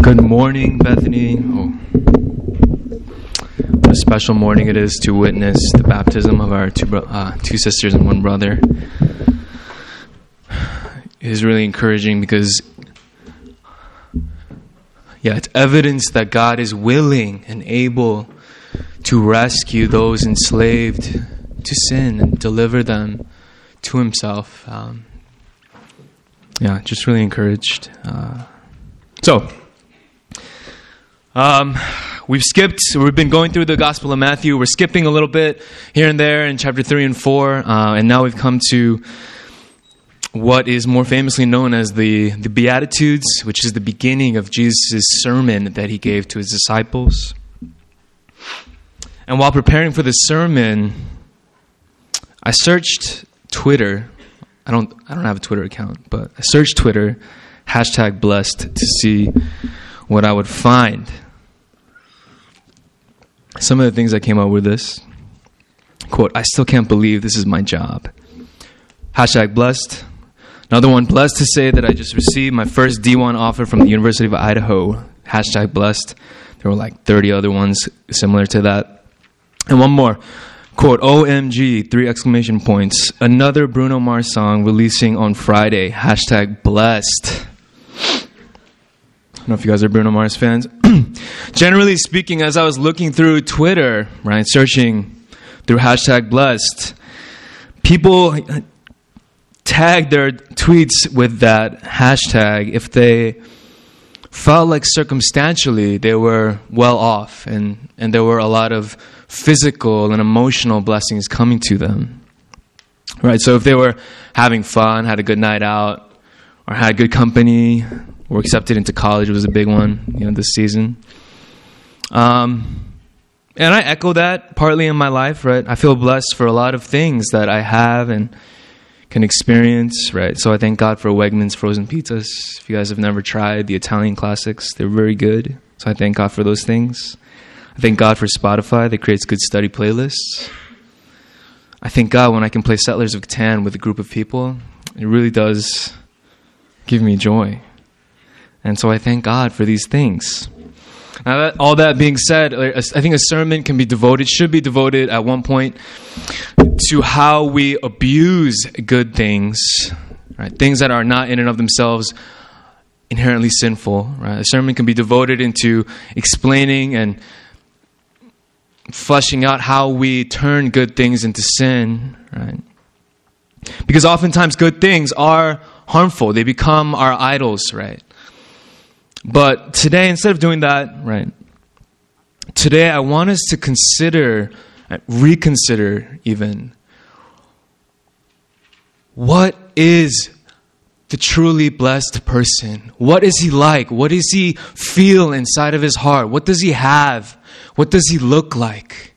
Good morning, Bethany. What a special morning it is to witness the baptism of our two sisters and one brother. It is really encouraging because, it's evidence that God is willing and able to rescue those enslaved to sin and deliver them to Himself. Just really encouraged. We've been going through the Gospel of Matthew. We're skipping a little bit here and there in chapter 3 and 4. And now we've come to what is more famously known as the Beatitudes, which is the beginning of Jesus' sermon that He gave to His disciples. And while preparing for this sermon, I searched Twitter. I don't have a Twitter account, but I searched Twitter, #blessed, to see what I would find. Some of the things I came up with this. Quote, "I still can't believe this is my job." #blessed. Another one, "Blessed to say that I just received my first D1 offer from the University of Idaho." #blessed. There were like 30 other ones similar to that. And one more. Quote, "OMG, 3 exclamation points. Another Bruno Mars song releasing on Friday. #blessed. I don't know if you guys are Bruno Mars fans. Generally speaking, as I was looking through Twitter, searching through #blessed, people tag their tweets with that hashtag if they felt like circumstantially they were well off and there were a lot of physical and emotional blessings coming to them. Right? So if they were having fun, had a good night out, or had good company, were accepted into college was a big one, this season. And I echo that partly in my life, right? I feel blessed for a lot of things that I have and can experience, right? So I thank God for Wegmans frozen pizzas. If you guys have never tried the Italian classics, they're very good. So I thank God for those things. I thank God for Spotify that creates good study playlists. I thank God when I can play Settlers of Catan with a group of people. It really does give me joy. And so I thank God for these things. Now, all that being said, I think a sermon should be devoted at one point to how we abuse good things, right? Things that are not in and of themselves inherently sinful, right? A sermon can be devoted into explaining and fleshing out how we turn good things into sin, right? Because oftentimes good things are harmful. They become our idols, right? But today, instead of doing that, today I want us to reconsider even, what is the truly blessed person? What is he like? What does he feel inside of his heart? What does he have? What does he look like?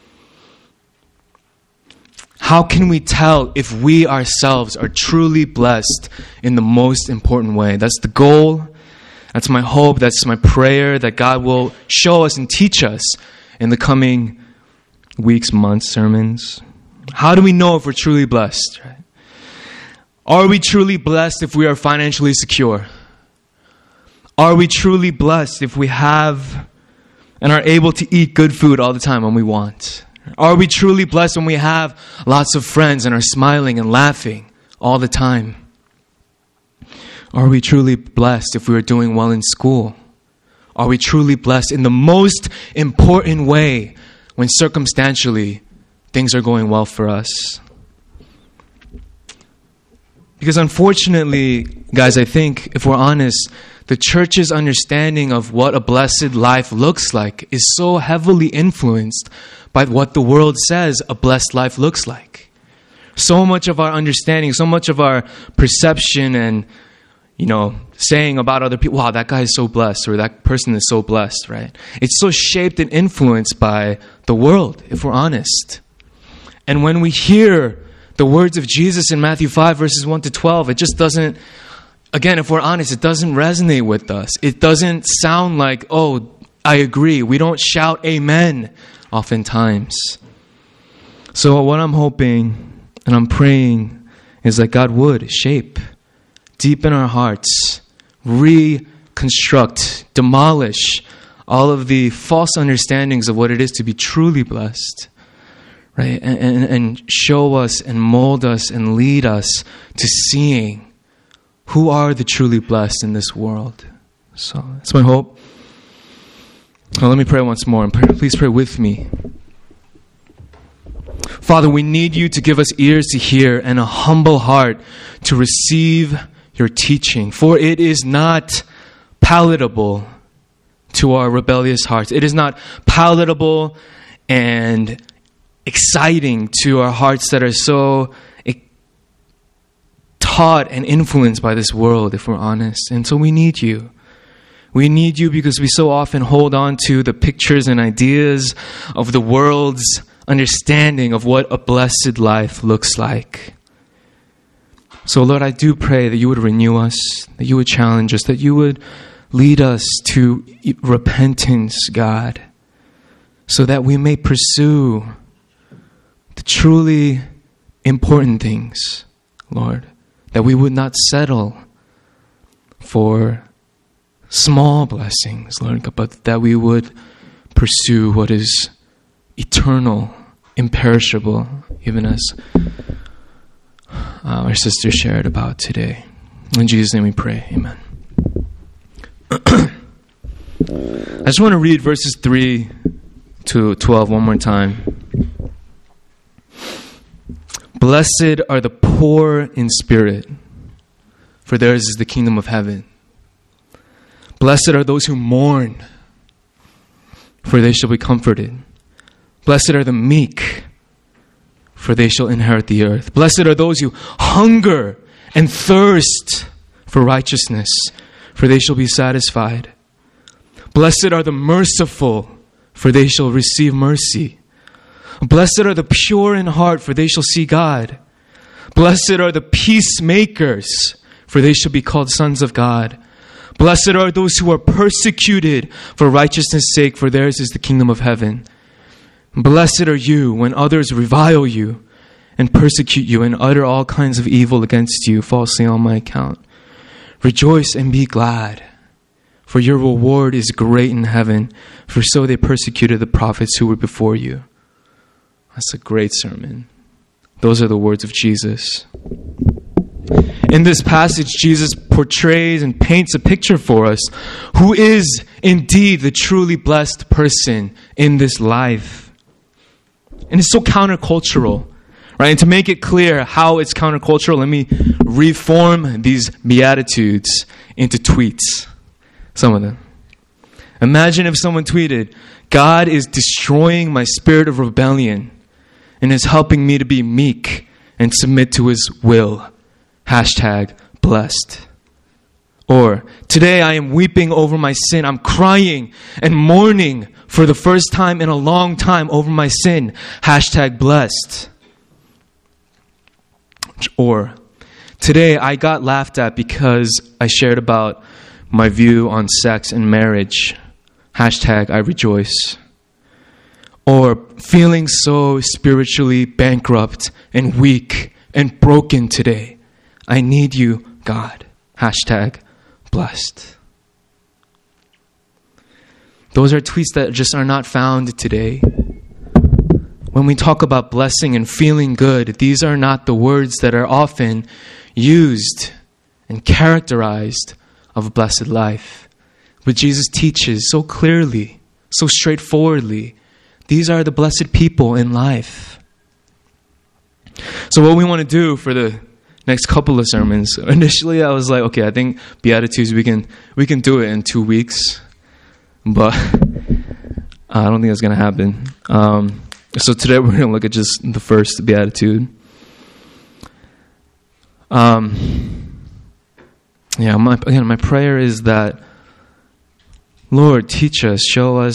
How can we tell if we ourselves are truly blessed in the most important way? That's the goal. That's my hope. That's my prayer, that God will show us and teach us in the coming weeks, months, sermons. How do we know if we're truly blessed? Right? Are we truly blessed if we are financially secure? Are we truly blessed if we have and are able to eat good food all the time when we want? Are we truly blessed when we have lots of friends and are smiling and laughing all the time? Are we truly blessed if we are doing well in school? Are we truly blessed in the most important way when circumstantially things are going well for us? Because unfortunately, guys, I think if we're honest, the church's understanding of what a blessed life looks like is so heavily influenced by what the world says a blessed life looks like. So much of our understanding, so much of our perception and saying about other people, wow, that guy is so blessed, or that person is so blessed, right? It's so shaped and influenced by the world, if we're honest. And when we hear the words of Jesus in Matthew 5, verses 1 to 12, it just doesn't, again, if we're honest, it doesn't resonate with us. It doesn't sound like, oh, I agree. We don't shout amen oftentimes. So what I'm hoping and I'm praying is that God would shape deep in our hearts, deconstruct, demolish all of the false understandings of what it is to be truly blessed, right? And show us and mold us and lead us to seeing who are the truly blessed in this world. So that's my hope. Now let me pray once more, and please pray with me. Father, we need you to give us ears to hear and a humble heart to receive your teaching, for it is not palatable to our rebellious hearts. It is not palatable and exciting to our hearts that are so taught and influenced by this world, if we're honest. And so we need you. We need you because we so often hold on to the pictures and ideas of the world's understanding of what a blessed life looks like. So Lord, I do pray that you would renew us, that you would challenge us, that you would lead us to repentance, God, so that we may pursue the truly important things, Lord, that we would not settle for small blessings, Lord, but that we would pursue what is eternal, imperishable, even as our sister shared about today. In Jesus' name we pray. Amen. I just want to read verses 3 to 12 one more time. Blessed are the poor in spirit, for theirs is the kingdom of heaven. Blessed are those who mourn, for they shall be comforted. Blessed are the meek, for they shall inherit the earth. Blessed are those who hunger and thirst for righteousness, for they shall be satisfied. Blessed are the merciful, for they shall receive mercy. Blessed are the pure in heart, for they shall see God. Blessed are the peacemakers, for they shall be called sons of God. Blessed are those who are persecuted for righteousness' sake, for theirs is the kingdom of heaven. Blessed are you when others revile you and persecute you and utter all kinds of evil against you falsely on my account. Rejoice and be glad, for your reward is great in heaven, for so they persecuted the prophets who were before you. That's a great sermon. Those are the words of Jesus. In this passage, Jesus portrays and paints a picture for us who is indeed the truly blessed person in this life. And it's so countercultural, right? And to make it clear how it's countercultural, let me reform these Beatitudes into tweets. Some of them. Imagine if someone tweeted, God is destroying my spirit of rebellion and is helping me to be meek and submit to his will. Hashtag blessed. Or, today I am weeping over my sin. I'm crying and mourning for the first time in a long time over my sin. Hashtag blessed. Or, today I got laughed at because I shared about my view on sex and marriage. Hashtag I rejoice. Or, feeling so spiritually bankrupt and weak and broken today. I need you, God. Hashtag blessed. Those are tweets that just are not found today. When we talk about blessing and feeling good, these are not the words that are often used and characterized of a blessed life. But Jesus teaches so clearly, so straightforwardly, these are the blessed people in life. So what we want to do for the next couple of sermons, initially I was like, okay, I think Beatitudes, we can do it in 2 weeks. But I don't think that's going to happen. So today we're going to look at just the first Beatitude. My prayer is that, Lord, teach us, show us,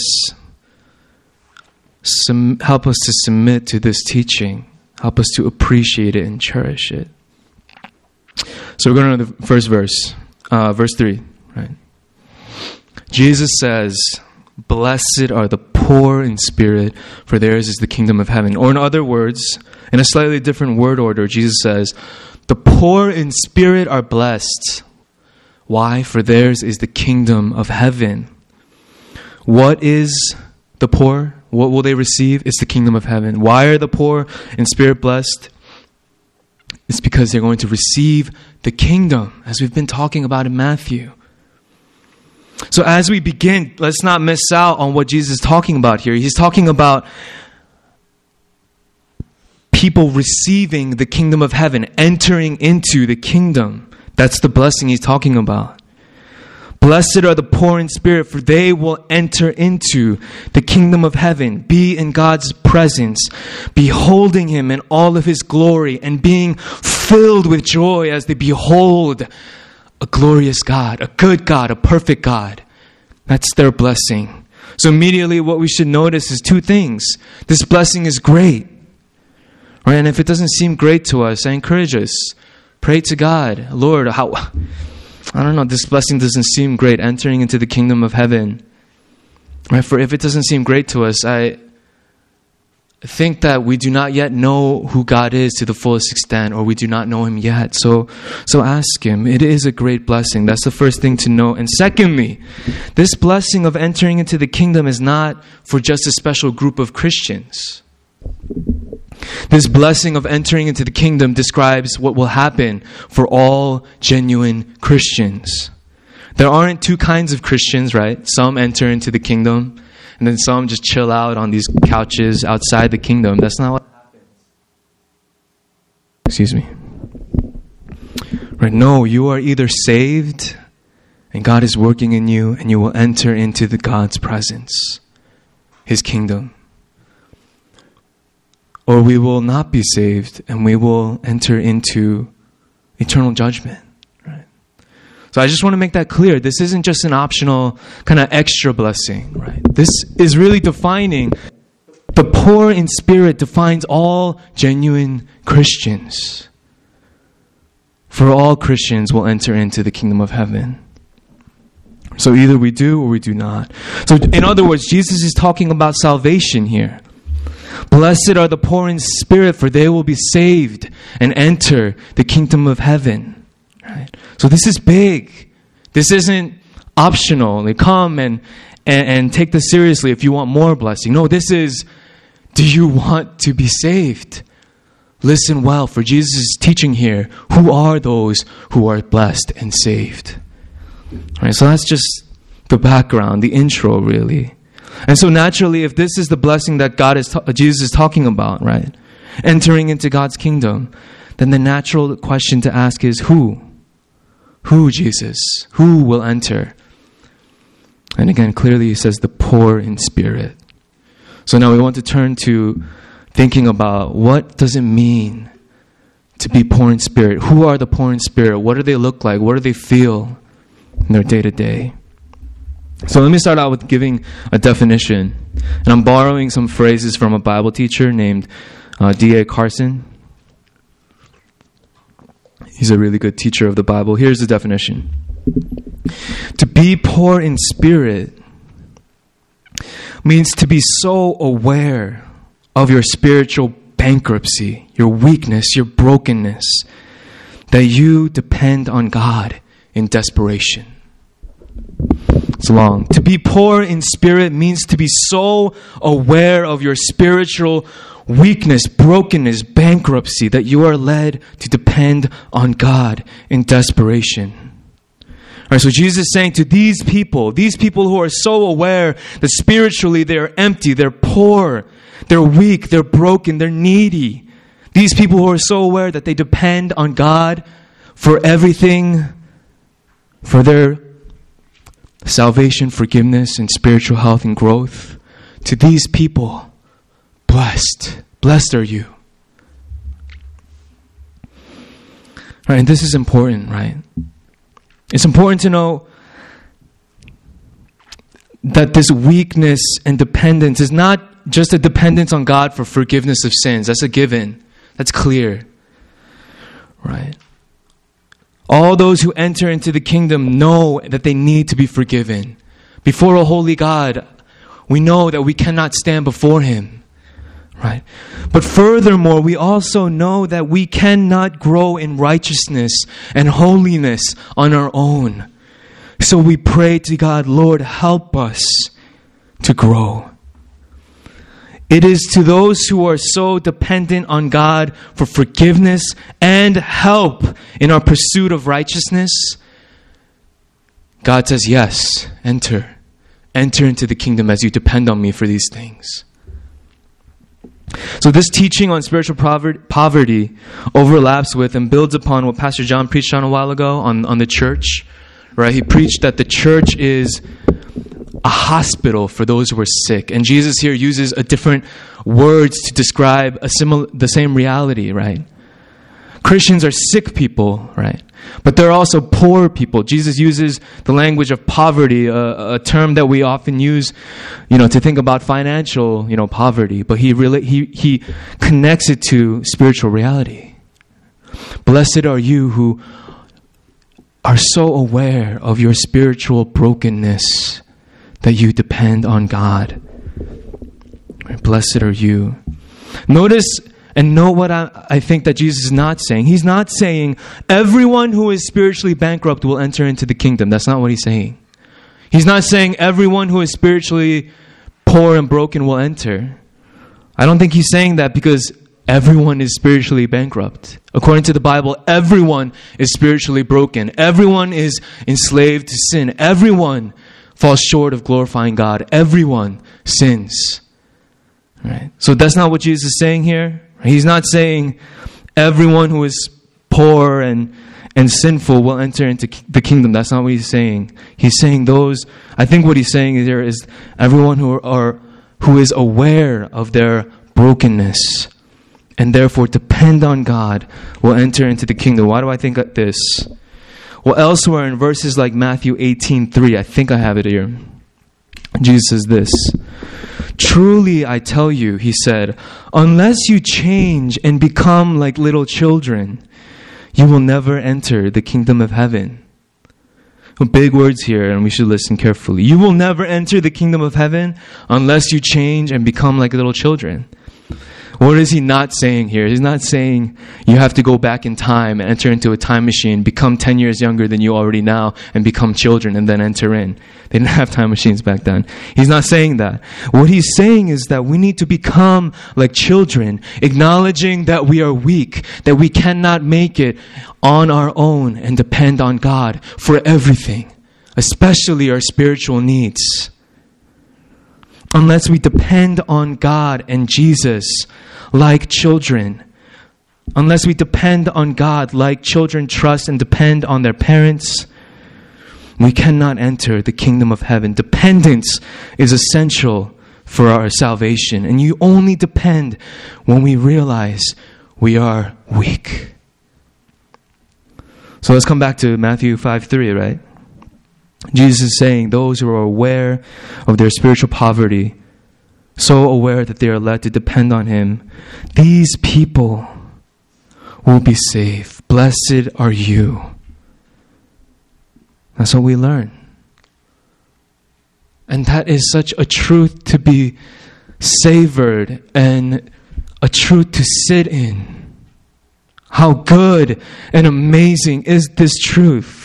help us to submit to this teaching. Help us to appreciate it and cherish it. So we're going to the first verse, verse 3, right? Jesus says, blessed are the poor in spirit, for theirs is the kingdom of heaven. Or in other words, in a slightly different word order, Jesus says, the poor in spirit are blessed. Why? For theirs is the kingdom of heaven. What is the poor? What will they receive? It's the kingdom of heaven. Why are the poor in spirit blessed? It's because they're going to receive the kingdom, as we've been talking about in Matthew. So as we begin, let's not miss out on what Jesus is talking about here. He's talking about people receiving the kingdom of heaven, entering into the kingdom. That's the blessing he's talking about. Blessed are the poor in spirit, for they will enter into the kingdom of heaven, be in God's presence, beholding Him in all of His glory, and being filled with joy as they behold a glorious God, a good God, a perfect God. That's their blessing. So immediately what we should notice is two things. This blessing is great. Right? And if it doesn't seem great to us, I encourage us. Pray to God. Lord, this blessing doesn't seem great, entering into the kingdom of heaven. Right? For if it doesn't seem great to us, I think that we do not yet know who God is to the fullest extent, or we do not know Him yet. So ask Him. It is a great blessing. That's the first thing to know. And secondly, this blessing of entering into the kingdom is not for just a special group of Christians. This blessing of entering into the kingdom describes what will happen for all genuine Christians. There aren't two kinds of Christians, right? Some enter into the kingdom, and then some just chill out on these couches outside the kingdom. That's not what happens. Excuse me. Right? No, you are either saved, and God is working in you, and you will enter into God's presence, His kingdom. Or we will not be saved, and we will enter into eternal judgment. Right? So I just want to make that clear. This isn't just an optional kind of extra blessing. Right? This is really defining. The poor in spirit defines all genuine Christians. For all Christians will enter into the kingdom of heaven. So either we do or we do not. So in other words, Jesus is talking about salvation here. Blessed are the poor in spirit, for they will be saved and enter the kingdom of heaven. Right? So this is big. This isn't optional. They come and take this seriously if you want more blessing. No, this is, do you want to be saved? Listen well, for Jesus is teaching here, who are those who are blessed and saved? Right, so that's just the background, the intro really. And so naturally, if this is the blessing that Jesus is talking about, right? Entering into God's kingdom, then the natural question to ask is who? Who, Jesus? Who will enter? And again, clearly he says the poor in spirit. So now we want to turn to thinking about what does it mean to be poor in spirit? Who are the poor in spirit? What do they look like? What do they feel in their day-to-day? So let me start out with giving a definition. And I'm borrowing some phrases from a Bible teacher named D.A. Carson. He's a really good teacher of the Bible. Here's the definition. To be poor in spirit means to be so aware of your spiritual bankruptcy, your weakness, your brokenness, that you depend on God in desperation. It's long. To be poor in spirit means to be so aware of your spiritual weakness, brokenness, bankruptcy, that you are led to depend on God in desperation. All right, so Jesus is saying to these people who are so aware that spiritually they're empty, they're poor, they're weak, they're broken, they're needy. These people who are so aware that they depend on God for everything, for their salvation, forgiveness, and spiritual health and growth. To these people, blessed are you. Right, and this is important, right? It's important to know that this weakness and dependence is not just a dependence on God for forgiveness of sins. That's a given. That's clear. Right? All those who enter into the kingdom know that they need to be forgiven. Before a holy God, we know that we cannot stand before Him. Right? But furthermore, we also know that we cannot grow in righteousness and holiness on our own. So we pray to God, Lord, help us to grow. It is to those who are so dependent on God for forgiveness and help in our pursuit of righteousness. God says, yes, enter. Enter into the kingdom as you depend on me for these things. So this teaching on spiritual poverty overlaps with and builds upon what Pastor John preached on a while ago on the church. Right? He preached that the church is a hospital for those who are sick. And Jesus here uses a different words to describe the same reality, right? Christians are sick people, right? But they're also poor people. Jesus uses the language of poverty, a term that we often use, to think about financial, poverty. But he connects it to spiritual reality. Blessed are you who are so aware of your spiritual brokenness that you depend on God. Blessed are you. Notice and know what I think that Jesus is not saying. He's not saying everyone who is spiritually bankrupt will enter into the kingdom. That's not what he's saying. He's not saying everyone who is spiritually poor and broken will enter. I don't think he's saying that because everyone is spiritually bankrupt. According to the Bible, everyone is spiritually broken. Everyone is enslaved to sin. Everyone falls short of glorifying God. Everyone sins. Right? So that's not what Jesus is saying here. He's not saying everyone who is poor and sinful will enter into the kingdom. That's not what he's saying. He's saying I think what he's saying here is everyone who is aware of their brokenness and therefore depend on God will enter into the kingdom. Why do I think of this? Well, elsewhere in verses like Matthew 18:3, I think I have it here. Jesus says this, "Truly I tell you," he said, "unless you change and become like little children, you will never enter the kingdom of heaven." Well, big words here, and we should listen carefully. You will never enter the kingdom of heaven unless you change and become like little children. What is he not saying here? He's not saying you have to go back in time and enter into a time machine, become 10 years younger than you already now, and become children and then enter in. They didn't have time machines back then. He's not saying that. What he's saying is that we need to become like children, acknowledging that we are weak, that we cannot make it on our own and depend on God for everything, especially our spiritual needs. Unless we depend on God and Jesus like children, unless we depend on God like children trust and depend on their parents, we cannot enter the kingdom of heaven. Dependence is essential for our salvation, and you only depend when we realize we are weak. So let's come back to Matthew 5:3, right? Jesus is saying those who are aware of their spiritual poverty, so aware that they are led to depend on Him, these people will be saved. Blessed are you. That's what we learn. And that is such a truth to be savored and a truth to sit in. How good and amazing is this truth?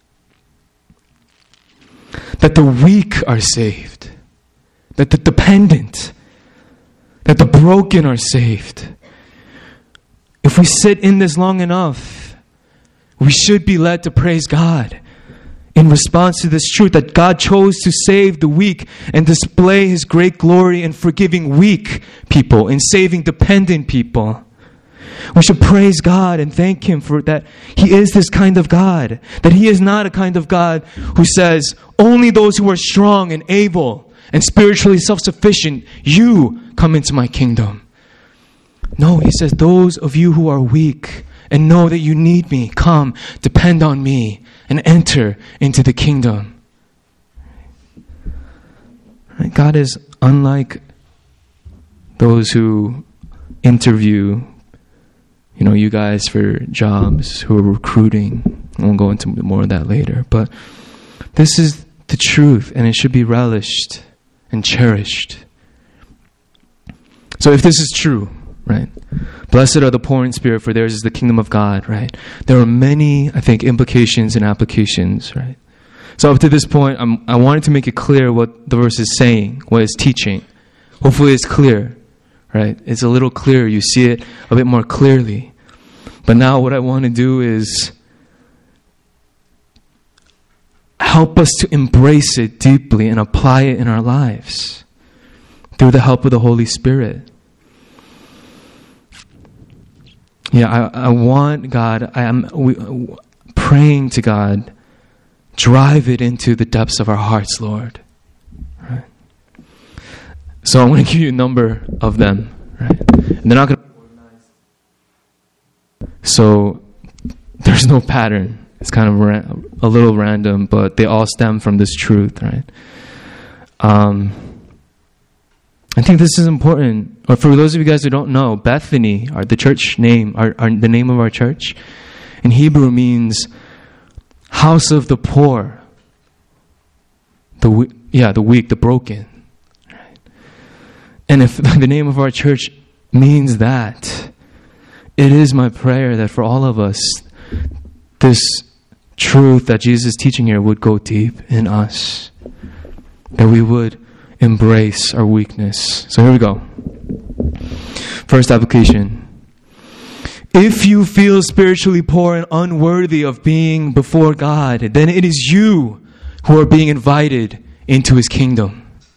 That the weak are saved, that the dependent, that the broken are saved. If we sit in this long enough, we should be led to praise God in response to this truth that God chose to save the weak and display His great glory in forgiving weak people, in saving dependent people. We should praise God and thank Him for that He is this kind of God. That He is not a kind of God who says, only those who are strong and able and spiritually self-sufficient, you come into my kingdom. No, He says, those of you who are weak and know that you need me, come, depend on me, and enter into the kingdom. God is unlike those who interview you guys for jobs, who are recruiting. I won't go into more of that later. But this is the truth, and it should be relished and cherished. So if this is true, right? Blessed are the poor in spirit, for theirs is the kingdom of God, right? There are many, I think, implications and applications, right? So up to this point, I wanted to make it clear what the verse is saying, what it's teaching. Hopefully it's clear, right? It's a little clearer. You see it a bit more clearly. But now what I want to do is help us to embrace it deeply and apply it in our lives through the help of the Holy Spirit. Yeah, I want God, praying to God, drive it into the depths of our hearts, Lord. Right? So I'm going to give you a number of them. Right? And they're not going to be organized. So there's no pattern. It's kind of a little random, but they all stem from this truth, right? I think this is important. Or for those of you guys who don't know, Bethany, the church name, the name of our church, in Hebrew means house of the poor, the weak, the broken. Right? And if the name of our church means that, it is my prayer that for all of us, this truth that Jesus is teaching here would go deep in us, that we would embrace our weakness. So here we go. First application. If you feel spiritually poor and unworthy of being before God, then it is you who are being invited into His kingdom.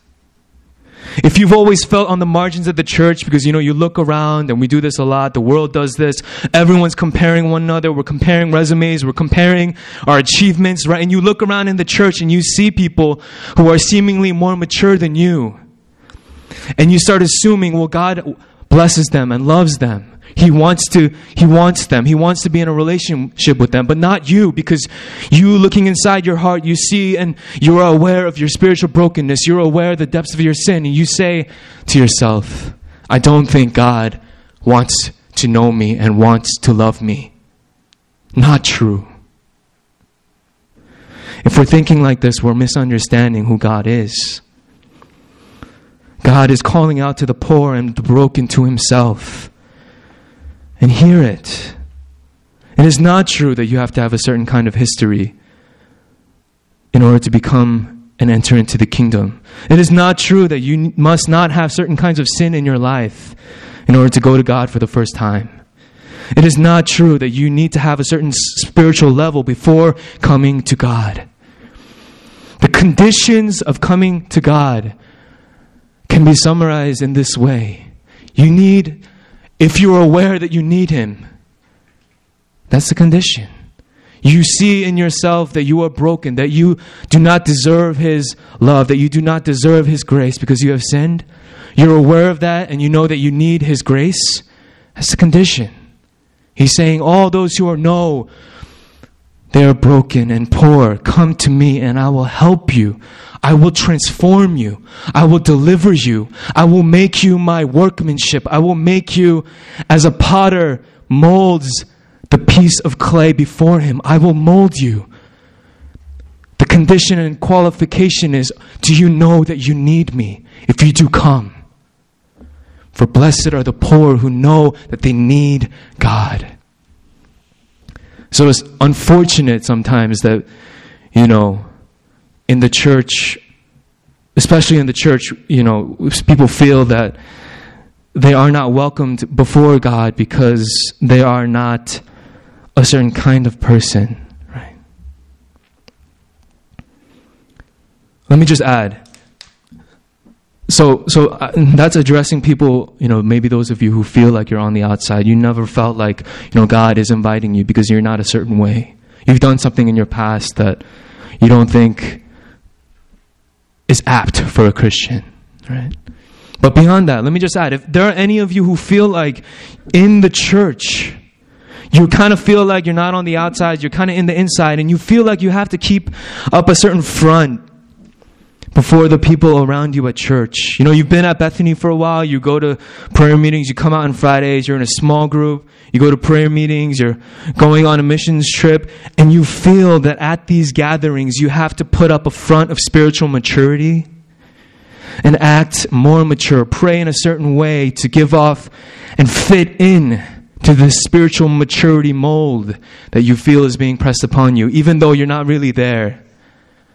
If you've always felt on the margins of the church because, you look around, and we do this a lot, the world does this, everyone's comparing one another, we're comparing resumes, we're comparing our achievements, right? And you look around in the church and you see people who are seemingly more mature than you. And you start assuming, well, God blesses them and loves them. He wants them. He wants to be in a relationship with them, but not you, because you looking inside your heart, you see and you're aware of your spiritual brokenness. You're aware of the depths of your sin, and you say to yourself, I don't think God wants to know me and wants to love me. Not true. If we're thinking like this, we're misunderstanding who God is. God is calling out to the poor and the broken to Himself. And hear it. It is not true that you have to have a certain kind of history in order to become and enter into the kingdom. It is not true that you must not have certain kinds of sin in your life in order to go to God for the first time. It is not true that you need to have a certain spiritual level before coming to God. The conditions of coming to God can be summarized in this way. If you are aware that you need Him, that's the condition. You see in yourself that you are broken, that you do not deserve His love, that you do not deserve His grace because you have sinned. You're aware of that and you know that you need His grace. That's the condition. He's saying, all those who know they are broken and poor, come to me and I will help you. I will transform you. I will deliver you. I will make you my workmanship. I will make you as a potter molds the piece of clay before him. I will mold you. The condition and qualification is, do you know that you need me? If you do, come. For blessed are the poor who know that they need God. So it's unfortunate sometimes that, in the church, especially in the church, people feel that they are not welcomed before God because they are not a certain kind of person, right? Let me just add. So that's addressing people, maybe those of you who feel like you're on the outside. You never felt like, God is inviting you because you're not a certain way. You've done something in your past that you don't think is apt for a Christian, right? But beyond that, let me just add, if there are any of you who feel like in the church, you kind of feel like you're not on the outside, you're kind of in the inside, and you feel like you have to keep up a certain front before the people around you at church. You've been at Bethany for a while, you go to prayer meetings, you come out on Fridays, you're in a small group, you go to prayer meetings, you're going on a missions trip, and you feel that at these gatherings you have to put up a front of spiritual maturity and act more mature, pray in a certain way to give off and fit in to this spiritual maturity mold that you feel is being pressed upon you, even though you're not really there.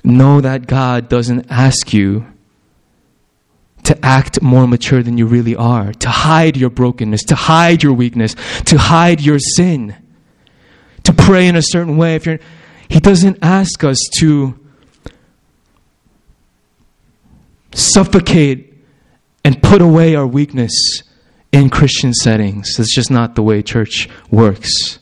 know that God doesn't ask you to act more mature than you really are, to hide your brokenness, to hide your weakness, to hide your sin, to pray in a certain way. He doesn't ask us to suffocate and put away our weakness in Christian settings. That's just not the way church works.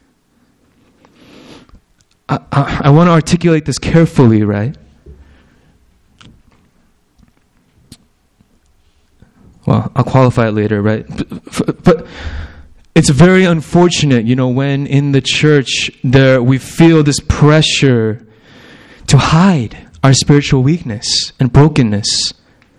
I want to articulate this carefully, right? Well, I'll qualify it later, right? But it's very unfortunate, when in the church we feel this pressure to hide our spiritual weakness and brokenness.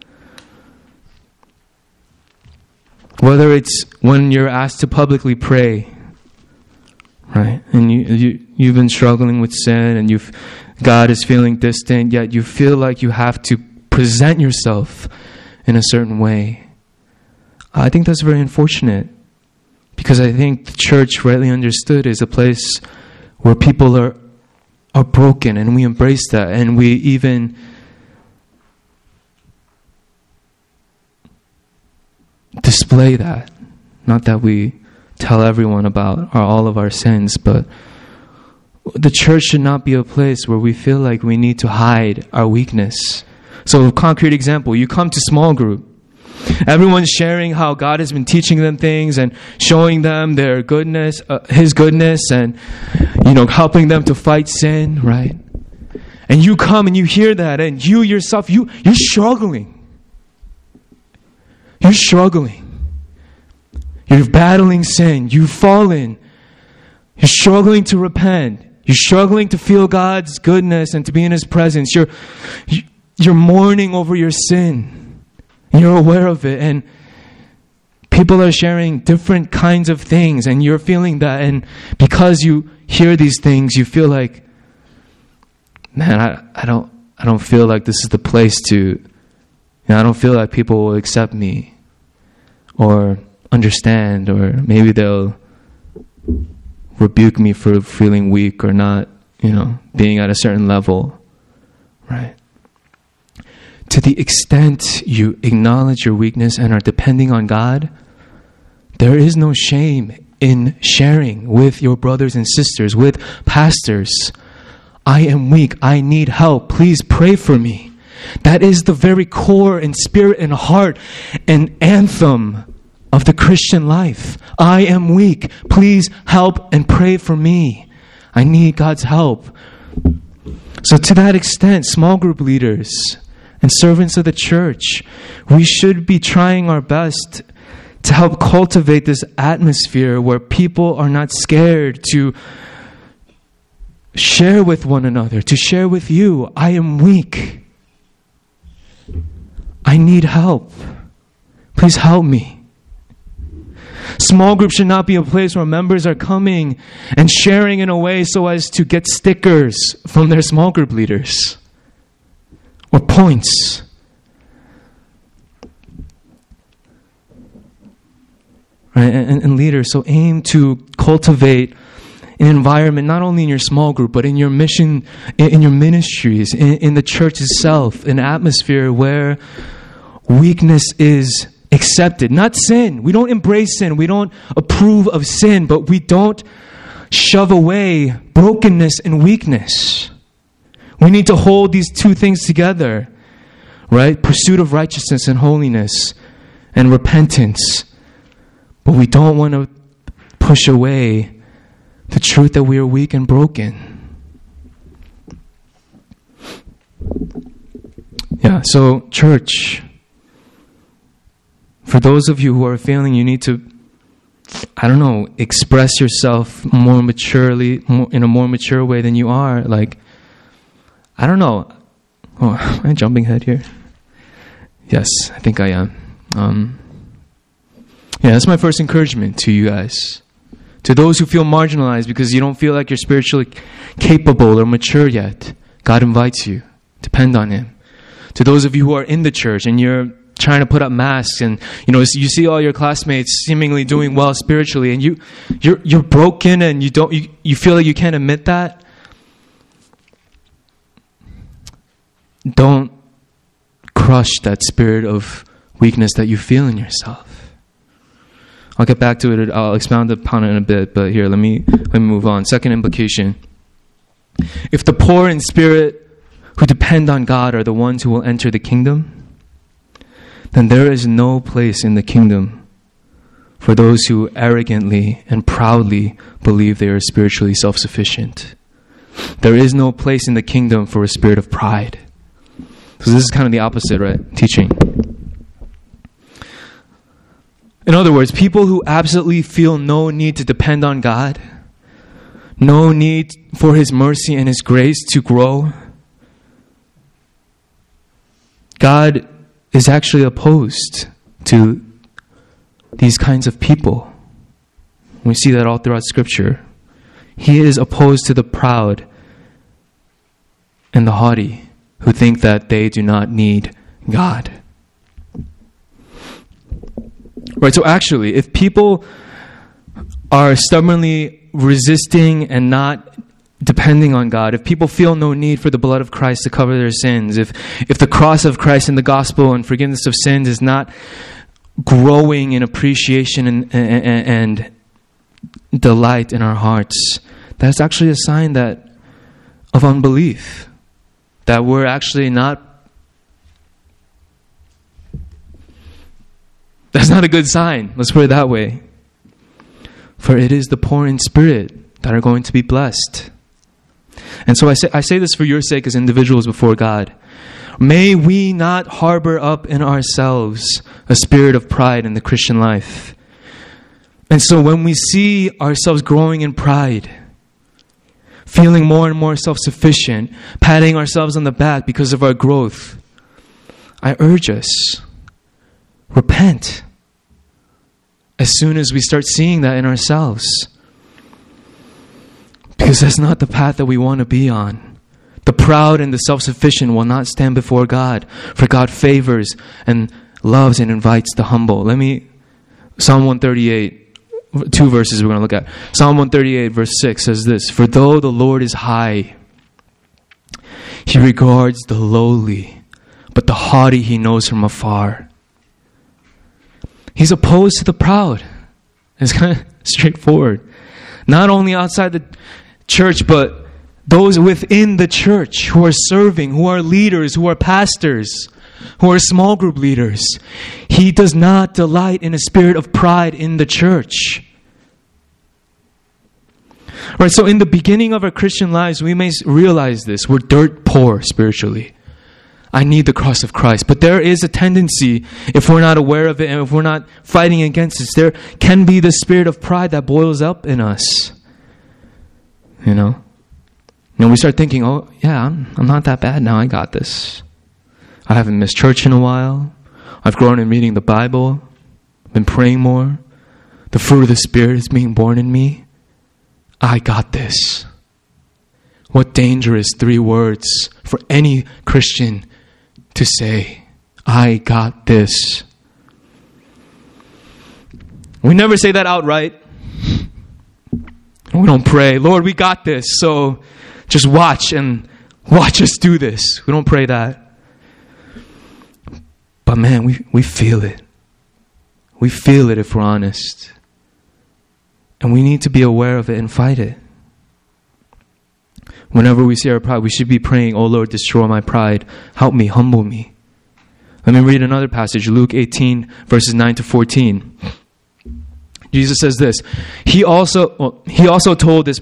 Whether it's when you're asked to publicly pray, right? And you've been struggling with sin, and God is feeling distant, yet you feel like you have to present yourself in a certain way. I think that's very unfortunate, because I think the church, rightly understood, is a place where people are broken, and we embrace that, and we even display that. Not that we tell everyone about all of our sins, but the church should not be a place where we feel like we need to hide our weakness. So, a concrete example, you come to small group. Everyone's sharing how God has been teaching them things and showing them their goodness, His goodness, and helping them to fight sin, right? And you come and you hear that, and you yourself, you're struggling. You're struggling. You're battling sin. You've fallen. You're struggling to repent. You're struggling to feel God's goodness and to be in His presence. You're mourning over your sin. You're aware of it, and people are sharing different kinds of things, and you're feeling that, and because you hear these things, you feel like, man, I don't feel like this is the place to, I don't feel like people will accept me or understand, or maybe they'll rebuke me for feeling weak or not, being at a certain level, right? To the extent you acknowledge your weakness and are depending on God, there is no shame in sharing with your brothers and sisters, with pastors. I am weak. I need help. Please pray for me. That is the very core and spirit and heart and anthem of the Christian life. I am weak. Please help and pray for me. I need God's help. So to that extent, small group leaders and servants of the church, we should be trying our best to help cultivate this atmosphere where people are not scared to share with one another, to share with you, I am weak. I need help. Please help me. Small groups should not be a place where members are coming and sharing in a way so as to get stickers from their small group leaders or points. Right? And leaders, so aim to cultivate an environment not only in your small group, but in your mission, in your ministries, in the church itself, an atmosphere where weakness is accepted, not sin. We don't embrace sin. We don't approve of sin, but we don't shove away brokenness and weakness. We need to hold these two things together, right? Pursuit of righteousness and holiness and repentance. But we don't want to push away the truth that we are weak and broken. Yeah, so church, for those of you who are feeling you need to, express yourself more maturely, in a more mature way than you are, Oh, am I jumping ahead here? Yes, I think I am. That's my first encouragement to you guys. To those who feel marginalized because you don't feel like you're spiritually capable or mature yet, God invites you. Depend on Him. To those of you who are in the church and you're trying to put up masks and you see all your classmates seemingly doing well spiritually and you're broken and you feel like you can't admit that, don't crush that spirit of weakness that you feel in yourself. I'll get back to it. I'll expound upon it in a bit, but here, let me move on. Second implication. If the poor in spirit who depend on God are the ones who will enter the kingdom, then there is no place in the kingdom for those who arrogantly and proudly believe they are spiritually self-sufficient. There is no place in the kingdom for a spirit of pride. So this is kind of the opposite, right? Teaching. In other words, people who absolutely feel no need to depend on God, no need for His mercy and His grace to grow, God is actually opposed to these kinds of people. We see that all throughout Scripture. He is opposed to the proud and the haughty who think that they do not need God. Right, so actually, if people are stubbornly resisting and not depending on God, if people feel no need for the blood of Christ to cover their sins, if the cross of Christ and the gospel and forgiveness of sins is not growing in appreciation and delight in our hearts, that's actually a sign of unbelief. That we're actually not. That's not a good sign. Let's put it that way. For it is the poor in spirit that are going to be blessed. And so I say this for your sake as individuals before God. May we not harbor up in ourselves a spirit of pride in the Christian life. And so when we see ourselves growing in pride, feeling more and more self-sufficient, patting ourselves on the back because of our growth, I urge us, repent as soon as we start seeing that in ourselves. Because that's not the path that we want to be on. The proud and the self-sufficient will not stand before God, for God favors and loves and invites the humble. Psalm 138, 2 verses we're going to look at. Psalm 138 verse 6 says this, "For though the Lord is high, He regards the lowly, but the haughty He knows from afar." He's opposed to the proud. It's kind of straightforward. Not only outside the church, but those within the church who are serving, who are leaders, who are pastors, who are small group leaders. He does not delight in a spirit of pride in the church. Right, so in the beginning of our Christian lives, we may realize this. We're dirt poor spiritually. I need the cross of Christ. But there is a tendency, if we're not aware of it and if we're not fighting against it, there can be the spirit of pride that boils up in us. You know? And we start thinking, oh, yeah, I'm not that bad now. I got this. I haven't missed church in a while. I've grown in reading the Bible. I've been praying more. The fruit of the Spirit is being born in me. I got this. What dangerous 3 words for any Christian to say, I got this. We never say that outright. We don't pray, Lord, we got this, so just watch us do this. We don't pray that. But man, we feel it. We feel it if we're honest. And we need to be aware of it and fight it. Whenever we see our pride, we should be praying, oh Lord, destroy my pride. Help me, humble me. Let me read another passage, Luke 18, verses 9 to 14. Jesus says this, He also told this